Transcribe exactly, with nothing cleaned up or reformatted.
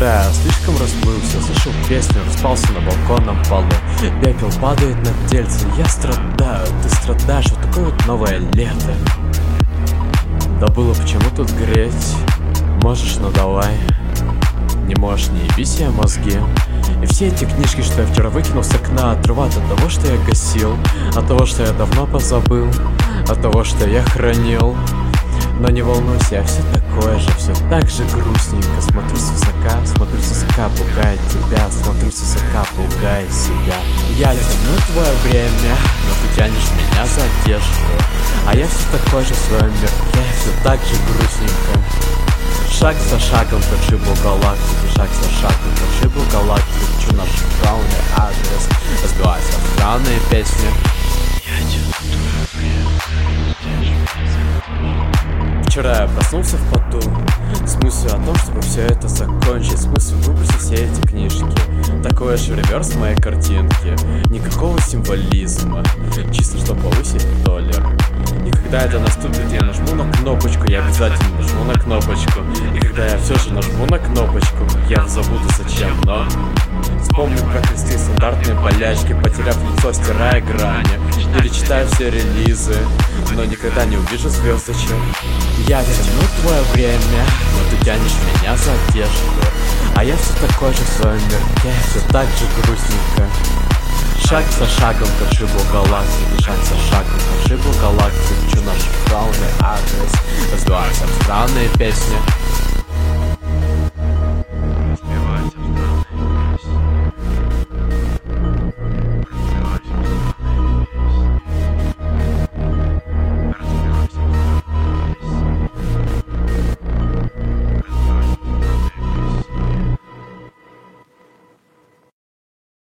Вчера я слишком расплылся, слышал песню, распался на балконном полу. Пепел падает на тельце, я страдаю, ты страдаешь, вот такое вот новое лето. Да было почему тут греть, можешь, ну давай. Не можешь, не еби себе мозги. И все эти книжки, что я вчера выкинул с окна, отрывают от того, что я гасил, от того, что я давно позабыл, от того, что я хранил. Но не волнуйся, я все такое же, все так же грустненько. Смотрю с высока, смотрю с высока, пугает тебя. Смотрю с высока, пугая себя. Я тяну твое время, но ты тянешь меня за одежду. А я все такой же в своем мирке, все так же грустненько. Шаг за шагом к отшибу галактики, шаг за шагом к отшибу галактики. Хочу наш главный адрес, разбиваются в странные песни. Я тяну твое время. Вчера я проснулся в поту, с мыслью о том, чтобы все это закончить, с мыслью выбросить все эти книжки. Такой же реверс моей картинки, никакого символизма, чисто чтобы повысить доллар. И когда это наступит, я нажму на кнопочку, я обязательно нажму на кнопочку. И когда я все же нажму на кнопочку, я забуду зачем, но вспомню, как нести стандартные болячки, потеряв лицо, стирая грани. Перечитаю все релизы, но никогда не увижу звездочек. Я тяну твое время, но ты тянешь меня за одежду. А я все такой же в своем мирке, все так же грустненько. Шаг за шагом к отшибу галактики, шаг за шагом к отшибу галактики. Хочу наш главный адрес, разбиваются в странные песни.